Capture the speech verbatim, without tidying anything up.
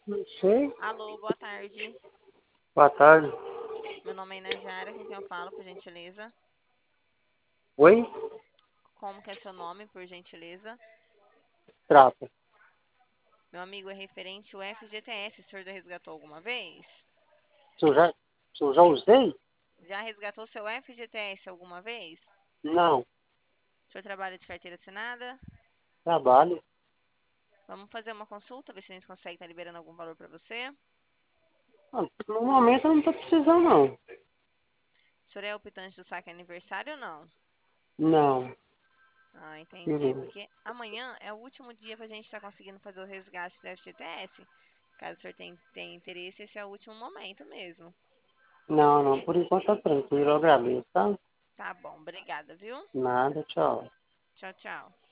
Não sei. Alô, boa tarde. Boa tarde. Meu nome é Inajara, com quem eu falo, por gentileza? Oi? Como que é seu nome, por gentileza? Trata. Meu amigo, é referente ao F G T S. O senhor já resgatou alguma vez? Se eu já, se eu já usei? Já resgatou seu F G T S alguma vez? Não. O senhor trabalha de carteira assinada? Trabalho. Vamos fazer uma consulta, ver se a gente consegue estar liberando algum valor para você. Ah, no momento eu não tô precisando, não. O senhor é optante do saque aniversário ou não? Não. Ah, entendi. Uhum. Porque amanhã é o último dia para a gente estar conseguindo fazer o resgate do F G T S. Caso o senhor tenha, tenha interesse, esse é o último momento mesmo. Não, não. Por enquanto tá tranquilo. Eu agradeço, tá? Tá bom, obrigada, viu? Nada, tchau. Tchau, tchau.